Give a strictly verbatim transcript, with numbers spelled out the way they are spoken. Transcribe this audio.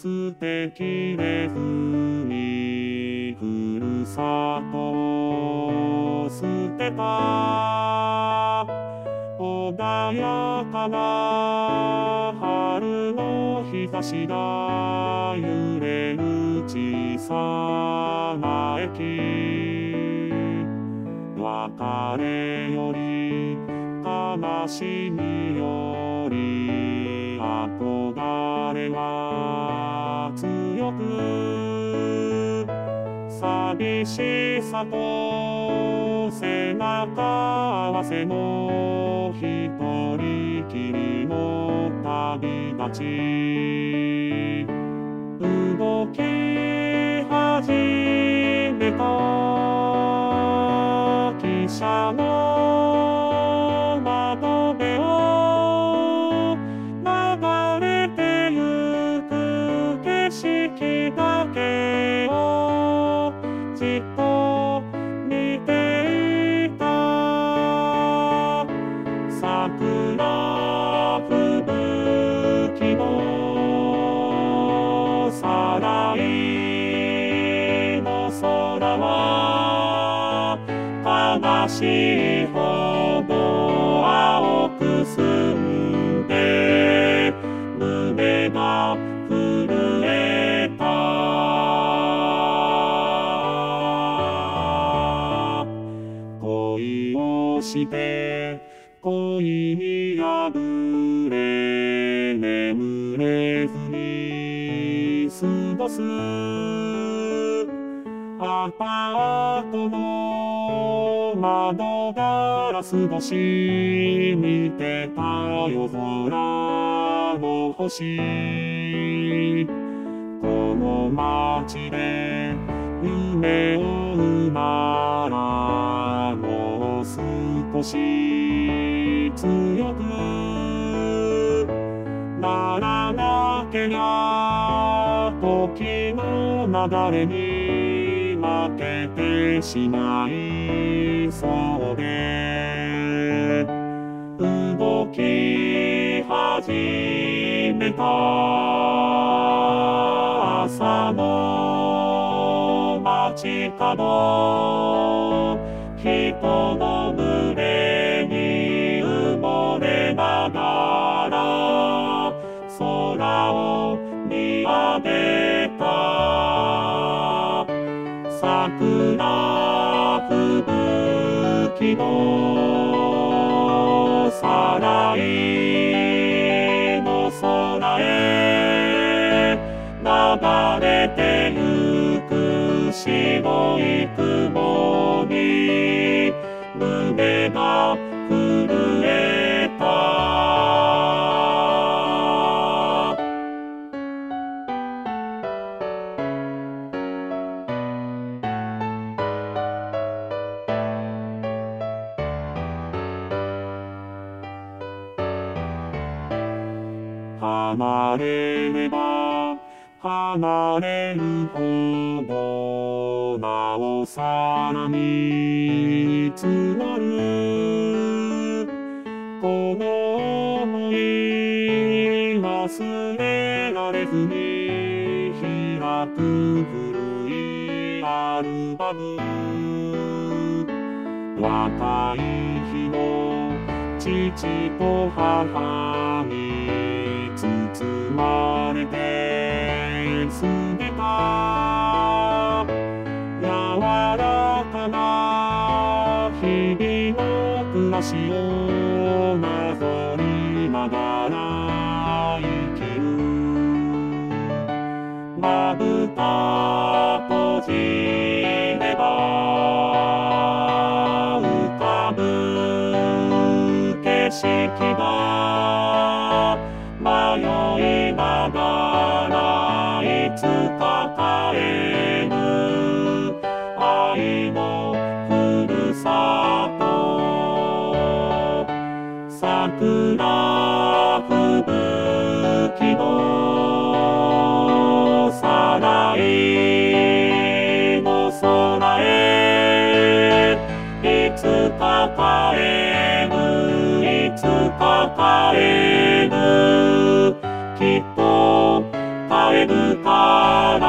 捨てきれずにふるさとを捨てた。穏やかな春の日差しが揺れる小さな駅。別れより悲しみより憧れは強く、寂しさと背中合わせの一人きりの旅立ち。動き始めた汽車の窓辺を流れてゆく景色だけをじっと見ていた。桜吹雪のさらいの空は悲しいほど青く澄んで胸が震えた。恋をして恋に破れ眠れずに過ごす。アパートの窓ガラス越し見てた夜空の星。この街で夢を追うならもう少し強くならなけりゃ時の流れに負けてしまいそうで。動き始めた朝の街角、人の群れに埋もれながら空を見上げた。桜吹雪のさらいの空へ流れてゆく白い雲に胸が震えた。離れれば離れるほどなおさらに募る。この想い忘れられずに開く古いアルバム。若い日の父と母に包まれて過ぎた。柔らかな日々の暮らしをなぞりながら生きる。まぶた閉じれば浮かぶ景色が迷いながらいつか帰る愛のふるさと。桜吹雪のさらいの空へいつか帰るいつか帰るきっとえるから